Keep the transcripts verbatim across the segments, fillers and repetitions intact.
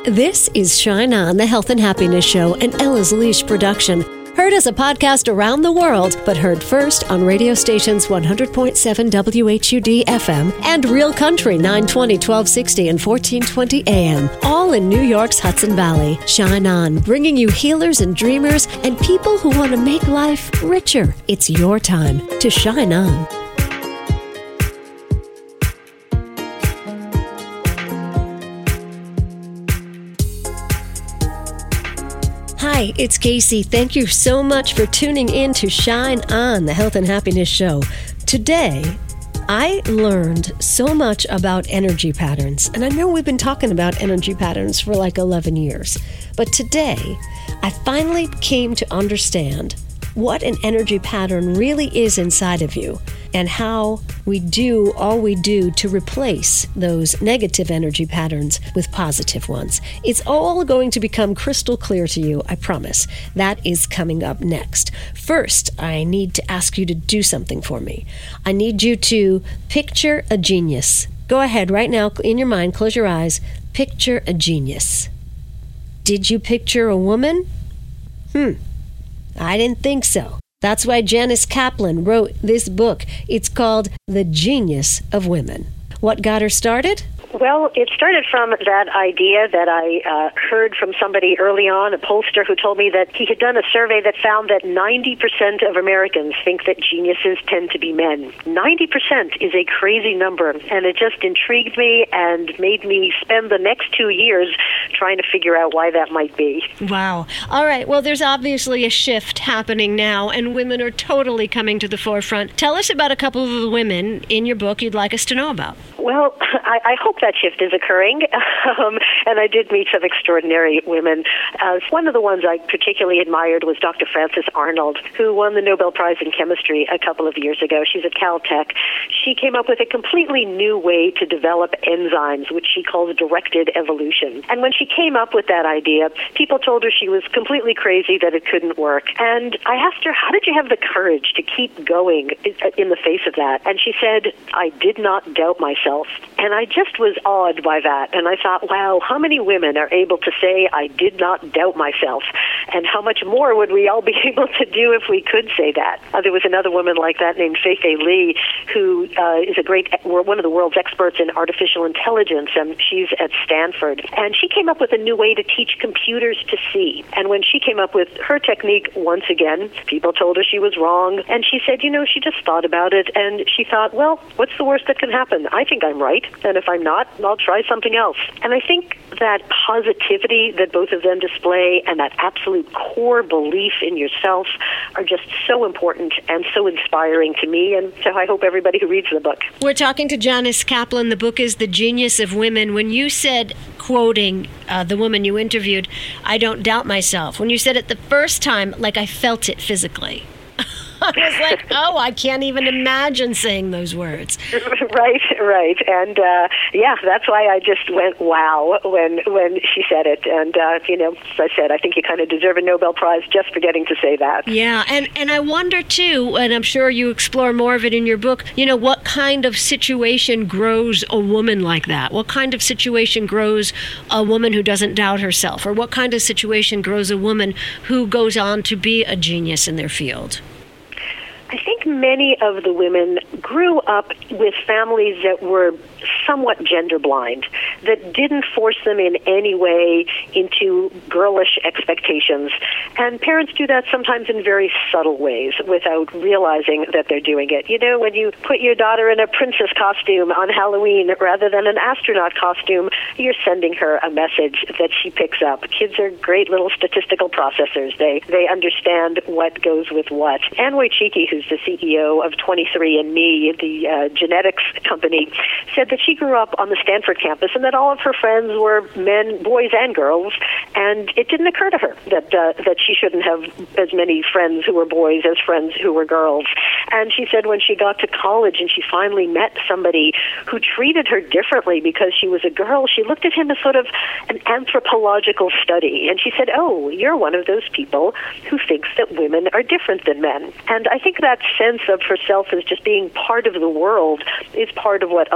This is Shine On, the Health and Happiness Show, an Ella's Leash production. Heard as a podcast around the world, but heard first on radio stations one hundred point seven W H U D F M and Real Country nine twenty, twelve sixty, and fourteen twenty A M, all in New York's Hudson Valley. Shine On, bringing you healers and dreamers and people who want to make life richer. It's your time to shine on. Hi, it's Casey. Thank you so much for tuning in to Shine On, the Health and Happiness Show. Today, I learned so much about energy patterns, and I know we've been talking about energy patterns for like eleven years, but today, I finally came to understand what an energy pattern really is inside of you and how we do all we do to replace those negative energy patterns with positive ones. It's all going to become crystal clear to you, I promise. That is coming up next. First, I need to ask you to do something for me. I need you to picture a genius. Go ahead right now, in your mind, close your eyes. Picture a genius. Did you picture a woman? Hmm. I didn't think so. That's why Janice Kaplan wrote this book. It's called The Genius of Women. What got her started? Well, it started from that idea that I uh, heard from somebody early on, a pollster who told me that he had done a survey that found that ninety percent of Americans think that geniuses tend to be men. ninety percent is a crazy number, and it just intrigued me and made me spend the next two years trying to figure out why that might be. Wow. All right. Well, there's obviously a shift happening now, and women are totally coming to the forefront. Tell us about a couple of the women in your book you'd like us to know about. Well, I, I hope that shift is occurring, um, and I did meet some extraordinary women. Uh, one of the ones I particularly admired was Doctor Frances Arnold, who won the Nobel Prize in Chemistry a couple of years ago. She's at Caltech. She came up with a completely new way to develop enzymes, which she calls directed evolution. And when she came up with that idea, people told her she was completely crazy, that it couldn't work. And I asked her, how did you have the courage to keep going in the face of that? And she said, I did not doubt myself. And I just was awed by that. And I thought, wow, how many women are able to say, I did not doubt myself? And how much more would we all be able to do if we could say that? Uh, there was another woman like that named Fei-Fei Li, who uh, is a great, one of the world's experts in artificial intelligence, and she's at Stanford. And she came up with a new way to teach computers to see. And when she came up with her technique, once again, people told her she was wrong. And she said, you know, she just thought about it, and she thought, well, what's the worst that can happen? I think I'm right, and if I'm not, I'll try something else. And I think that positivity that both of them display and that absolute core belief in yourself are just so important and so inspiring to me, and so I hope everybody who reads the book. We're talking to Janice Kaplan. The book is The Genius of Women. When you said, quoting uh, the woman you interviewed, I don't doubt myself, when you said it the first time, like I felt it physically. I was like, oh, I can't even imagine saying those words. Right, right. And, uh, yeah, that's why I just went, wow, when when she said it. And, uh, you know, as I said, I think you kind of deserve a Nobel Prize just for getting to say that. Yeah, and, and I wonder, too, and I'm sure you explore more of it in your book, you know, what kind of situation grows a woman like that? What kind of situation grows a woman who doesn't doubt herself? Or what kind of situation grows a woman who goes on to be a genius in their field? I think many of the women grew up with families that were somewhat gender blind, that didn't force them in any way into girlish expectations. And parents do that sometimes in very subtle ways without realizing that they're doing it. You know, when you put your daughter in a princess costume on Halloween rather than an astronaut costume, you're sending her a message that she picks up. Kids are great little statistical processors. They they understand what goes with what. Anne Wojcicki, who's the C E O of twenty-three and me, the uh, genetics company, said that she grew up on the Stanford campus and that all of her friends were men, boys and girls, and it didn't occur to her that uh, that she shouldn't have as many friends who were boys as friends who were girls. And she said when she got to college and she finally met somebody who treated her differently because she was a girl, she looked at him as sort of an anthropological study. And she said, oh, you're one of those people who thinks that women are different than men. And I think that sense of herself as just being part of the world is part of what allowed her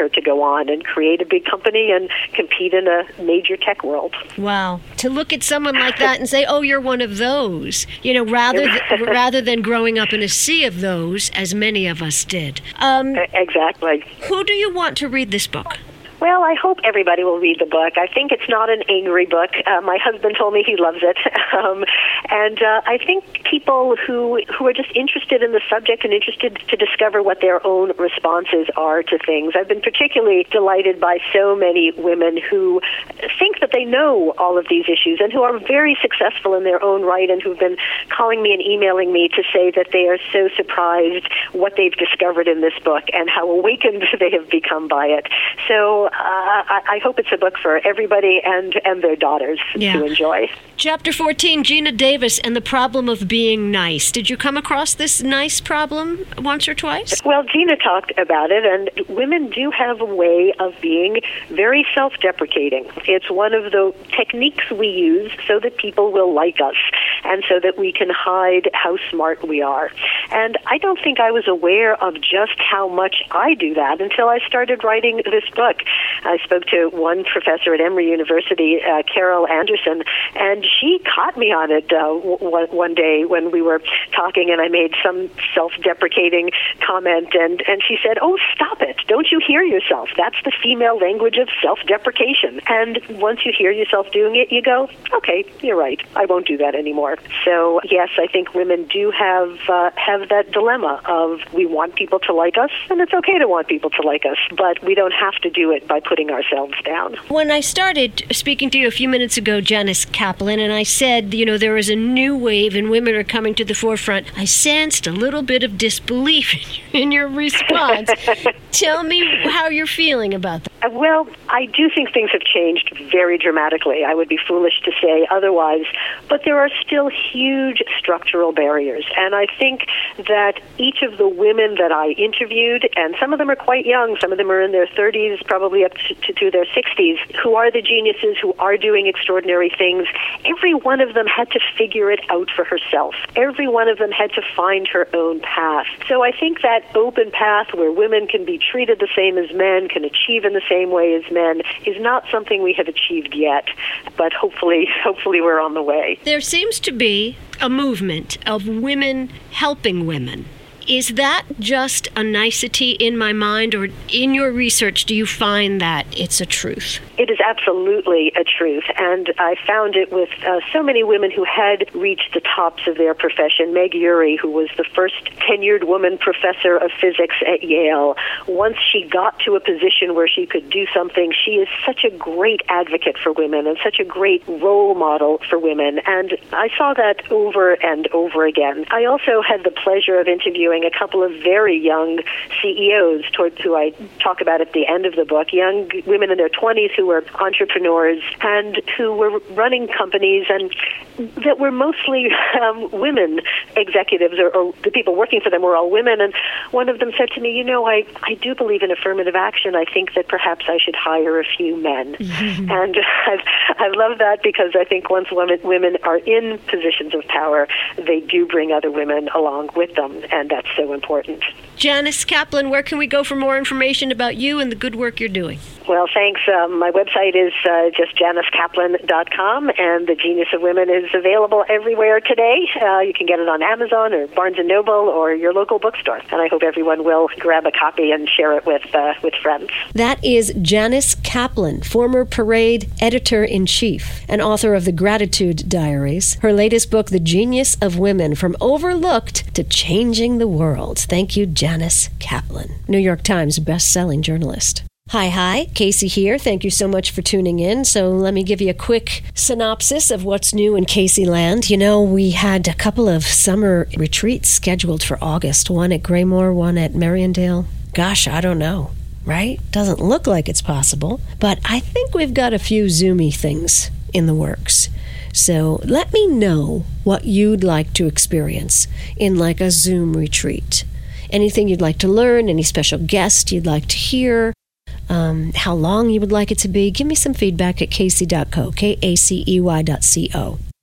her to go on and create a big company and compete in a major tech world. Wow. To look at someone like that and say, oh, you're one of those, you know, rather th- rather than growing up in a sea of those, as many of us did. Um, exactly. Who do you want to read this book? Well, I hope everybody will read the book. I think it's not an angry book. Uh, my husband told me he loves it. Um, and uh, I think people who who are just interested in the subject and interested to discover what their own responses are to things. I've been particularly delighted by so many women who think that they know all of these issues and who are very successful in their own right and who've been calling me and emailing me to say that they are so surprised what they've discovered in this book and how awakened they have become by it. So Uh, I, I hope it's a book for everybody and, and their daughters yeah. to enjoy. Chapter fourteen, Geena Davis and the Problem of Being Nice. Did you come across this nice problem once or twice? Well, Geena talked about it, and women do have a way of being very self-deprecating. It's one of the techniques we use so that people will like us and so that we can hide how smart we are. And I don't think I was aware of just how much I do that until I started writing this book. I spoke to one professor at Emory University, uh, Carol Anderson, and she caught me on it uh, w- one day when we were talking, and I made some self-deprecating comment, and, and she said, oh, stop it. Don't you hear yourself? That's the female language of self-deprecation. And once you hear yourself doing it, you go, okay, you're right. I won't do that anymore. So, yes, I think women do have, uh, have that dilemma of we want people to like us, and it's okay to want people to like us, but we don't have to do it by putting ourselves down. When I started speaking to you a few minutes ago, Janice Kaplan, and I said, you know, there is a new wave and women are coming to the forefront, I sensed a little bit of disbelief in your response. Tell me how you're feeling about that. Well, I do think things have changed very dramatically. I would be foolish to say otherwise, but there are still huge structural barriers. And I think that each of the women that I interviewed, and some of them are quite young, some of them are in their thirties, probably up to, to, to their sixties, who are the geniuses, who are doing extraordinary things, every one of them had to figure it out for herself. Every one of them had to find her own path. So I think that open path where women can be treated the same as men, can achieve in the same way as men, is not something we have achieved yet, but hopefully, hopefully we're on the way. There seems to be a movement of women helping women. Is that just a nicety in my mind, or in your research do you find that it's a truth? It is absolutely a truth, and I found it with uh, so many women who had reached the tops of their profession. Meg Urey, who was the first tenured woman professor of physics at Yale, once she got to a position where she could do something, she is such a great advocate for women and such a great role model for women, and I saw that over and over again. I also had the pleasure of interviewing a couple of very young C E Os toward, who I talk about at the end of the book, young women in their twenties who were entrepreneurs and who were running companies and that were mostly um, women executives, or, or the people working for them were all women. And one of them said to me, you know, I, I do believe in affirmative action. I think that perhaps I should hire a few men. Mm-hmm. And I've, I love that because I think once women, women are in positions of power, they do bring other women along with them, and that's so important. Janice Kaplan, where can we go for more information about you and the good work you're doing? Well, thanks. Um, my website is uh, just janice kaplan dot com, and The Genius of Women is available everywhere today. Uh, you can get it on Amazon or Barnes and Noble or your local bookstore, and I hope everyone will grab a copy and share it with uh, with friends. That is Janice Kaplan, former Parade editor-in-chief and author of The Gratitude Diaries. Her latest book, The Genius of Women, From Overlooked to Changing the World. Thank you, Janice Kaplan, New York Times best-selling journalist. Hi, hi, Casey here. Thank you so much for tuning in. So let me give you a quick synopsis of what's new in Casey Land. You know, we had a couple of summer retreats scheduled for August, one at Graymore, one at Mariondale. Gosh, I don't know, right? Doesn't look like it's possible, but I think we've got a few Zoomy things in the works. So let me know what you'd like to experience in like a Zoom retreat. Anything you'd like to learn, any special guest you'd like to hear, Um, how long you would like it to be. Give me some feedback at casey dot co, K A C E Y dot C O.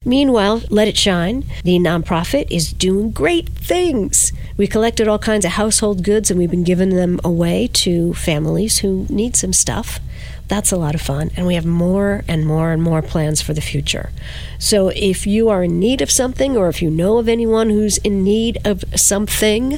Meanwhile, Let It Shine, the nonprofit, is doing great things. We collected all kinds of household goods and we've been giving them away to families who need some stuff. That's a lot of fun. And we have more and more and more plans for the future. So if you are in need of something, or if you know of anyone who's in need of something,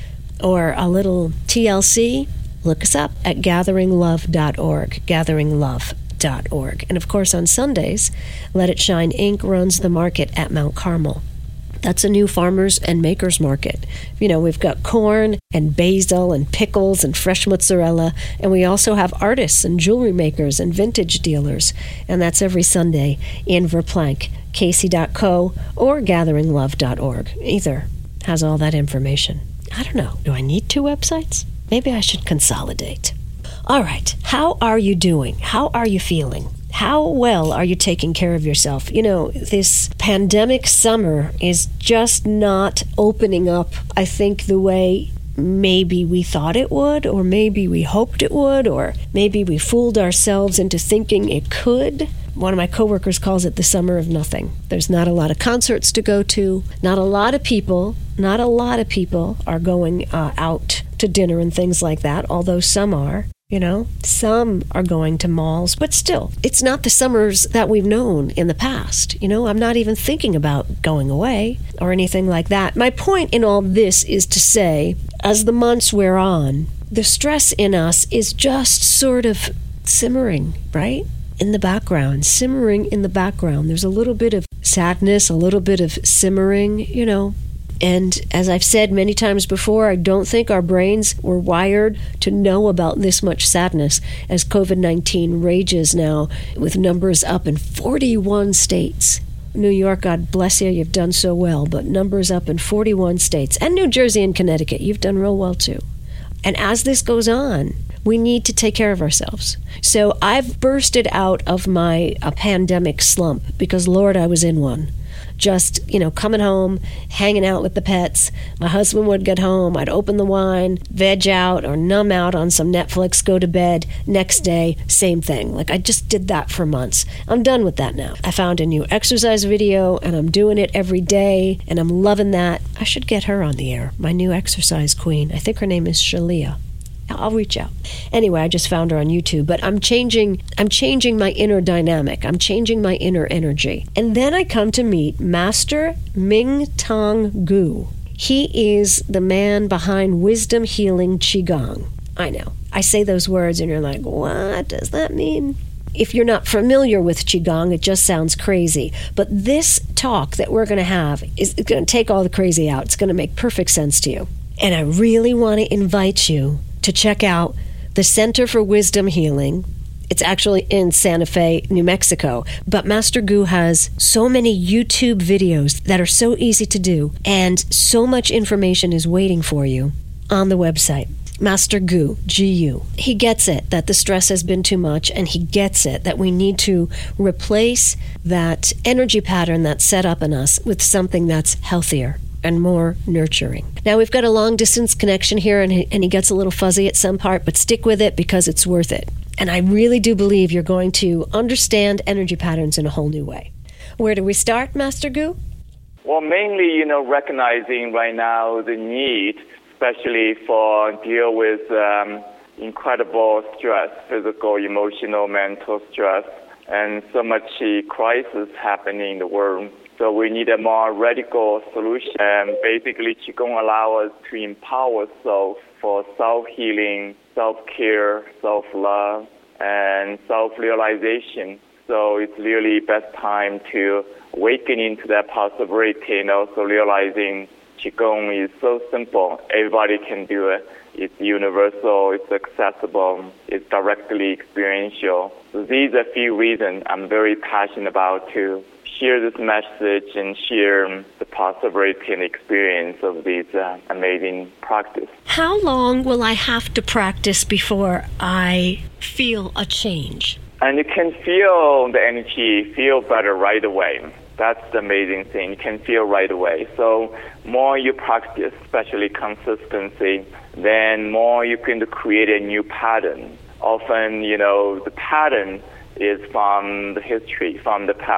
or a little T L C, look us up at gathering love dot org, gathering love dot org. And of course, on Sundays, Let It Shine Incorporated runs the market at Mount Carmel. That's a new farmers and makers market. You know, we've got corn and basil and pickles and fresh mozzarella, and we also have artists and jewelry makers and vintage dealers. And that's every Sunday in Verplanck, casey dot co or gathering love dot org. Either has all that information. I don't know. Do I need two websites? Maybe I should consolidate. All right. How are you doing? How are you feeling? How well are you taking care of yourself? You know, this pandemic summer is just not opening up, I think, the way maybe we thought it would, or maybe we hoped it would, or maybe we fooled ourselves into thinking it could. One of my coworkers calls it the summer of nothing. There's not a lot of concerts to go to. Not a lot of people, not a lot of people are going uh, out to dinner and things like that, although some are. You know, some are going to malls, but still, it's not the summers that we've known in the past. You know, I'm not even thinking about going away or anything like that. My point in all this is to say, as the months wear on, the stress in us is just sort of simmering, right? In the background, simmering in the background. There's a little bit of sadness, a little bit of simmering, you know. And as I've said many times before, I don't think our brains were wired to know about this much sadness as covid nineteen rages now with numbers up in forty-one states. New York, God bless you, you've done so well, but numbers up in forty-one states. And New Jersey and Connecticut, you've done real well too. And as this goes on, we need to take care of ourselves. So I've bursted out of my a pandemic slump because, Lord, I was in one. Just, you know, coming home, hanging out with the pets. My husband would get home. I'd open the wine, veg out or numb out on some Netflix, go to bed. Next day, same thing. Like, I just did that for months. I'm done with that now. I found a new exercise video, and I'm doing it every day, and I'm loving that. I should get her on the air, my new exercise queen. I think her name is Shalia. I'll reach out. Anyway, I just found her on YouTube, but I'm changing I'm changing my inner dynamic. I'm changing my inner energy. And then I come to meet Master Ming Tong Gu. He is the man behind Wisdom Healing Qigong. I know. I say those words and you're like, what does that mean? If you're not familiar with Qigong, it just sounds crazy. But this talk that we're going to have is going to take all the crazy out. It's going to make perfect sense to you. And I really want to invite you to check out the Center for Wisdom Healing. It's actually in Santa Fe, New Mexico. But Master Gu has so many YouTube videos that are so easy to do, and so much information is waiting for you on the website. Master Gu, G U. He gets it that the stress has been too much, and he gets it that we need to replace that energy pattern that's set up in us with something that's healthier and more nurturing. Now, we've got a long-distance connection here, and he, and he gets a little fuzzy at some part, but stick with it because it's worth it. And I really do believe you're going to understand energy patterns in a whole new way. Where do we start, Master Gu? Well, mainly, you know, recognizing right now the need, especially for deal with um, incredible stress, physical, emotional, mental stress, and so much crisis happening in the world. So we need a more radical solution. And basically, Qigong allows us to empower self for self-healing, self-care, self-love, and self-realization. So it's really best time to awaken into that possibility, and also realizing Qigong is so simple. Everybody can do it. It's universal, it's accessible, it's directly experiential. So these are a few reasons I'm very passionate about to share this message and share the possibility and experience of this uh, amazing practice. How long will I have to practice before I feel a change? And you can feel the energy, feel better right away. That's the amazing thing. You can feel right away. So more you practice, especially consistency, then more you can create a new pattern. Often, you know, the pattern is from the history, from the past.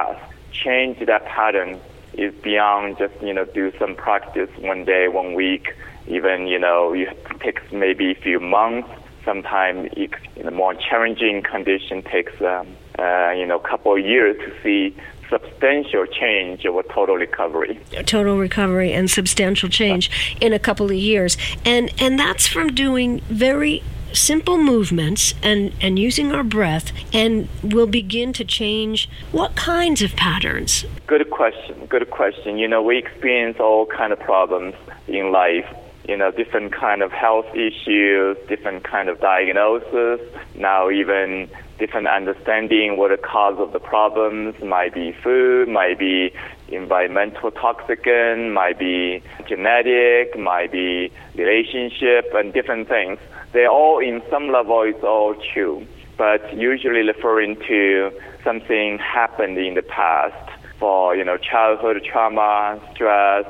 change that pattern is beyond just, you know, do some practice one day, one week, even, you know, it takes maybe a few months. Sometimes in a more challenging condition takes, um, uh, you know, a couple of years to see substantial change or total recovery. Total recovery and substantial change in a couple of years. And and that's from doing very simple movements and, and using our breath, and we'll begin to change what kinds of patterns? Good question. Good question. You know, we experience all kind of problems in life. You know, different kind of health issues, different kind of diagnosis, now even different understanding what the cause of the problems might be food, might be environmental toxicant, might be genetic, might be relationship, and different things. They all, in some level, it's all true, but usually referring to something happened in the past for, you know, childhood trauma, stress,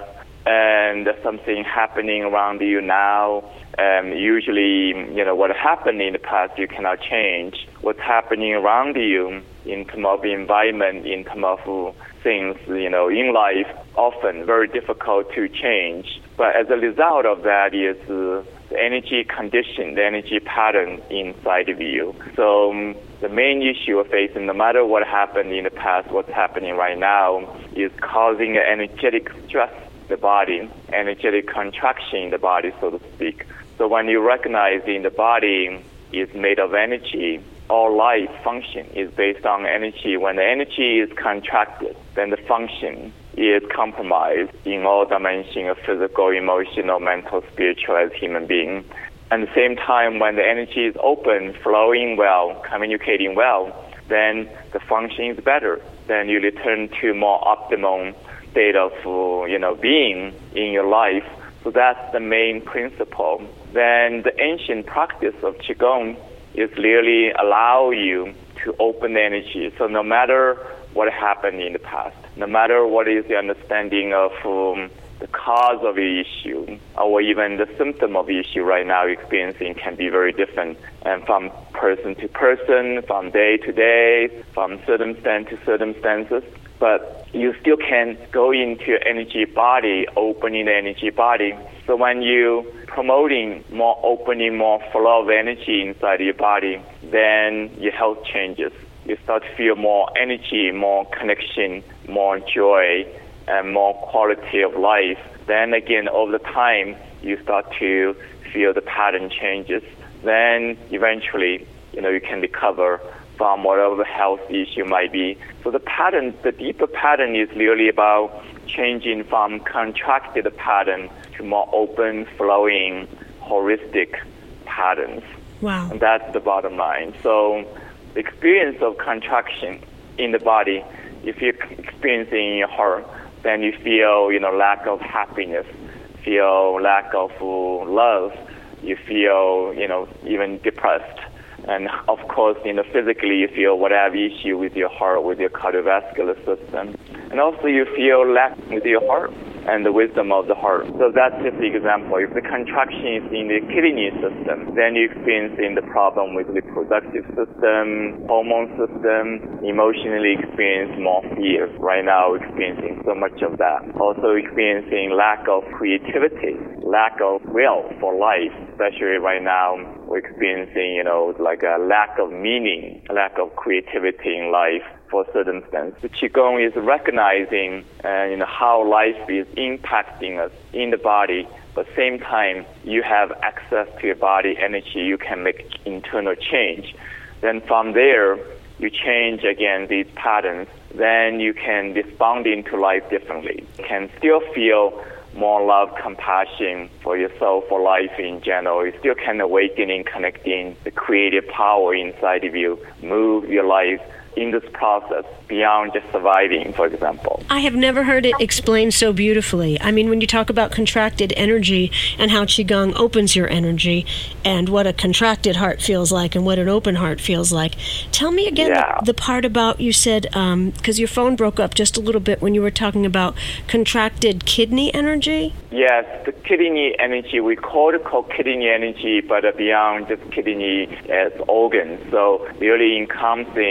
and something happening around you now. Um, usually, you know, what happened in the past you cannot change. What's happening around you in terms of environment, in terms of things, you know, in life, often very difficult to change. But as a result of that is uh, the energy condition, the energy pattern inside of you. So um, the main issue we're facing, no matter what happened in the past, what's happening right now, is causing an energetic stress the body, energetic contraction in the body, so to speak. So when you recognize in the body is made of energy, all life function is based on energy. When the energy is contracted, then the function is compromised in all dimensions of physical, emotional, mental, spiritual as human being. At the same time, when the energy is open, flowing well, communicating well, then the function is better. Then you return to more optimum state of, you know, being in your life. So that's the main principle. Then the ancient practice of Qigong is really allow you to open the energy. So no matter what happened in the past, no matter what is the understanding of um, the cause of the issue, or even the symptom of the issue right now experiencing can be very different, and from person to person, from day to day, from circumstance to circumstances. But you still can go into your energy body, opening the energy body. So when you promoting more opening, more flow of energy inside your body, then your health changes. You start to feel more energy, more connection, more joy, and more quality of life. Then again, over the time, you start to feel the pattern changes. Then eventually, you know, you can recover from whatever the health issue might be. So the pattern, the deeper pattern is really about changing from contracted pattern to more open, flowing, holistic patterns. Wow. And that's the bottom line. So the experience of contraction in the body, if you're experiencing in your heart, then you feel, you know, lack of happiness, feel lack of love, you feel, you know, even depressed. And of course, you know, physically you feel whatever issue with your heart, with your cardiovascular system. And also you feel lack with your heart and the wisdom of the heart. So that's just the example. If the contraction is in the kidney system, then you're experiencing the problem with the reproductive system, hormone system, emotionally experience more fear. Right now experiencing so much of that. Also experiencing lack of creativity, lack of will for life, especially right now we're experiencing, you know, like a lack of meaning, a lack of creativity in life for circumstances. The Qigong is recognizing uh, you know, how life is impacting us in the body, but at the same time, you have access to your body energy, you can make internal change. Then from there, you change again these patterns, then you can respond into life differently. You can still feel more love, compassion for yourself, for life in general. You still can awakening, connecting the creative power inside of you, move your life in this process beyond just surviving, for example. I have never heard it explained so beautifully. I mean, when you talk about contracted energy and how Qigong opens your energy and what a contracted heart feels like and what an open heart feels like. Tell me again yeah. the, the part about, you said, because um, your phone broke up just a little bit when you were talking about contracted kidney energy? Yes, the kidney energy, we call it called kidney energy, but beyond just kidney as organ. So really encompassing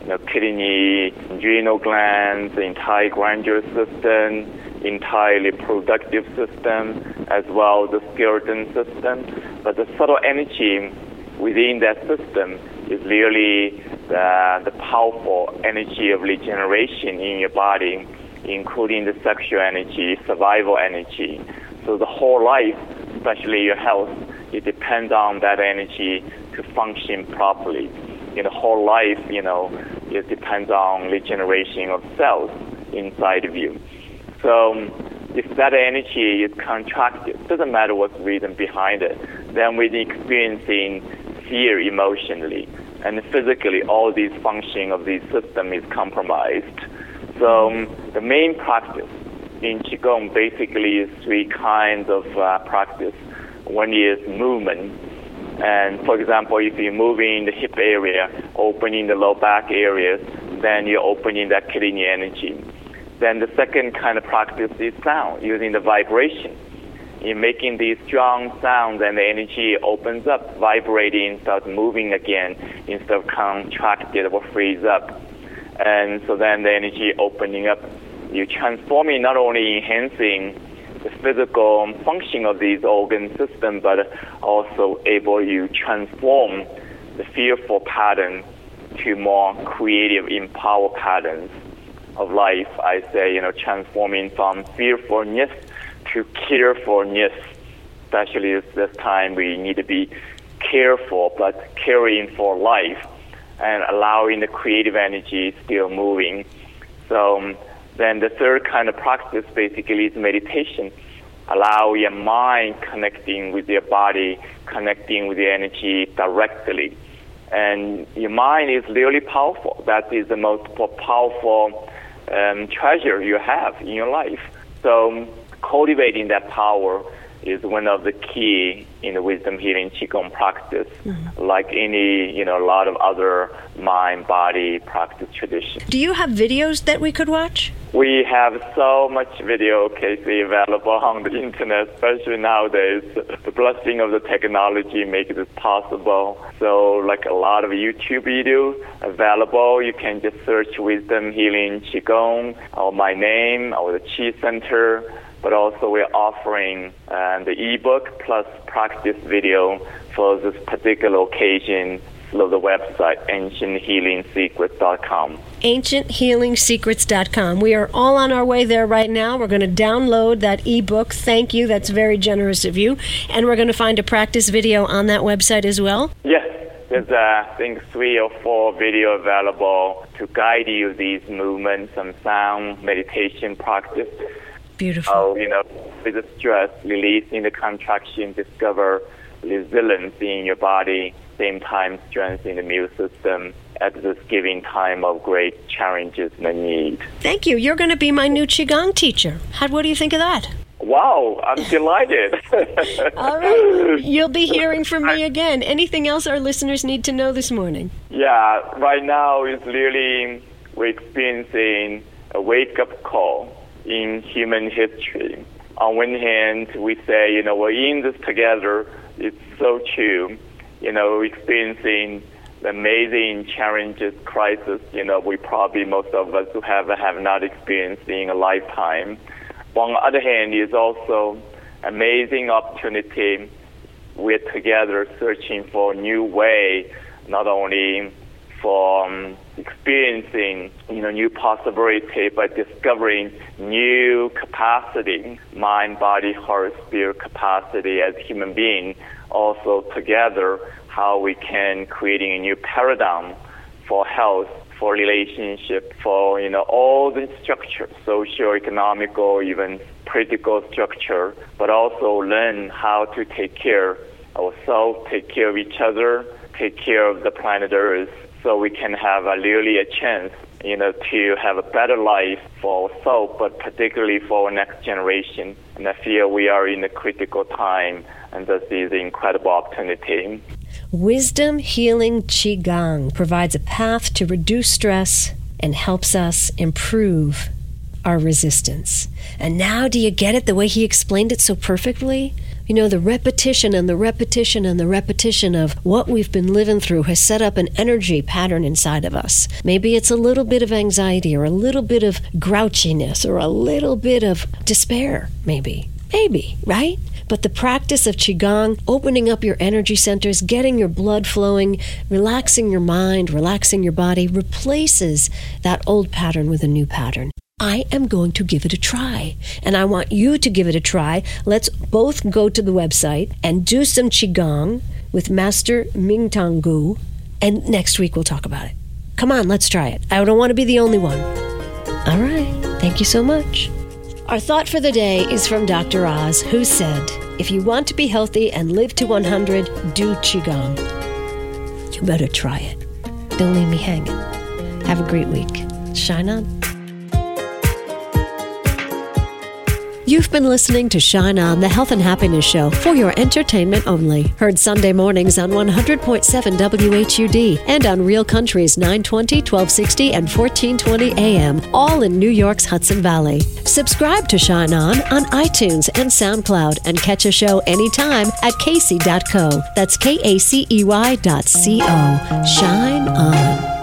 know, kidney, adrenal glands, the entire glandular system, entire reproductive system, as well as the skeleton system. But the subtle energy within that system is really the, the powerful energy of regeneration in your body, including the sexual energy, survival energy. So the whole life, especially your health, it depends on that energy to function properly. In the whole life, you know, it depends on regeneration of cells inside of you. So if that energy is contracted, doesn't matter what's the reason behind it, then we're experiencing fear emotionally. And physically, all these functioning of the system is compromised. So um, the main practice in Qigong basically is three kinds of uh, practice. One is movement. And for example, if you're moving the hip area, opening the low back areas, then you're opening that kidney energy. Then the second kind of practice is sound, using the vibration. You're making these strong sounds and the energy opens up, vibrating, starts moving again instead of contracted or freeze up. And so then the energy opening up, you're transforming, not only enhancing the physical function of these organ systems, but also able to transform the fearful pattern to more creative, empowered patterns of life. I say, you know, transforming from fearfulness to carefulness. Especially at this time, we need to be careful, but caring for life and allowing the creative energy still moving. So um, then the third kind of practice basically is meditation. Allow your mind connecting with your body, connecting with the energy directly. And your mind is really powerful. That is the most powerful um, treasure you have in your life. So cultivating that power is one of the key in the wisdom healing Qigong practice, mm-hmm. like any, you know, a lot of other mind-body practice traditions. Do you have videos that we could watch? We have so much video, Casey, available on the internet, especially nowadays. The blessing of the technology makes this possible. So like a lot of YouTube videos available. You can just search Wisdom Healing Qigong or my name or the Qi Center. But also we're offering uh, the ebook plus practice video for this particular occasion through the website, ancient healing secrets dot com. ancient healing secrets dot com. We are all on our way there right now. We're going to download that ebook. Thank you. That's very generous of you. And we're going to find a practice video on that website as well? Yes. There's, uh, I think, three or four video available to guide you these movements and sound meditation practice. Beautiful. Oh, you know, with the stress, releasing the contraction, discover resilience in your body, same time strengthening the immune system at this given time of great challenges and need. Thank you. You're going to be my new Qigong teacher. How, what do you think of that? Wow, I'm delighted. All right. You'll be hearing from me again. Anything else our listeners need to know this morning? Yeah, right now it's really, we're experiencing a wake-up call in human history. On one hand, we say, you know, we're in this together. It's so true. You know, experiencing the amazing challenges, crisis, you know, we probably, most of us who have, have not experienced in a lifetime. But on the other hand, it's also amazing opportunity. We're together searching for a new way, not only for um, experiencing, you know, new possibility, but discovering new capacity, mind, body, heart, spirit capacity as human beings. Also together, how we can creating a new paradigm for health, for relationship, for, you know, all the structure, social, economical, even political structure, but also learn how to take care of ourselves, take care of each other, take care of the planet Earth, so we can have a really a chance, you know, to have a better life for ourselves, but particularly for our next generation. And I feel we are in a critical time, and this is an incredible opportunity. Wisdom Healing Qigong provides a path to reduce stress and helps us improve our resistance. And now do you get it the way he explained it so perfectly? You know, the repetition and the repetition and the repetition of what we've been living through has set up an energy pattern inside of us. Maybe it's a little bit of anxiety or a little bit of grouchiness or a little bit of despair, maybe. Maybe, right? But the practice of Qigong, opening up your energy centers, getting your blood flowing, relaxing your mind, relaxing your body, replaces that old pattern with a new pattern. I am going to give it a try, and I want you to give it a try. Let's both go to the website and do some Qigong with Master Mingtong Gu, and next week we'll talk about it. Come on, let's try it. I don't want to be the only one. All right. Thank you so much. Our thought for the day is from Doctor Oz, who said, if you want to be healthy and live to one hundred, do Qigong. You better try it. Don't leave me hanging. Have a great week. Shine on. You've been listening to Shine On, the Health and Happiness Show, for your entertainment only. Heard Sunday mornings on one hundred point seven W H U D and on Real Country's nine twenty, twelve sixty, and fourteen twenty A M, all in New York's Hudson Valley. Subscribe to Shine On on iTunes and SoundCloud and catch a show anytime at Casey dot co. That's K A C E Y dot C O. Shine On.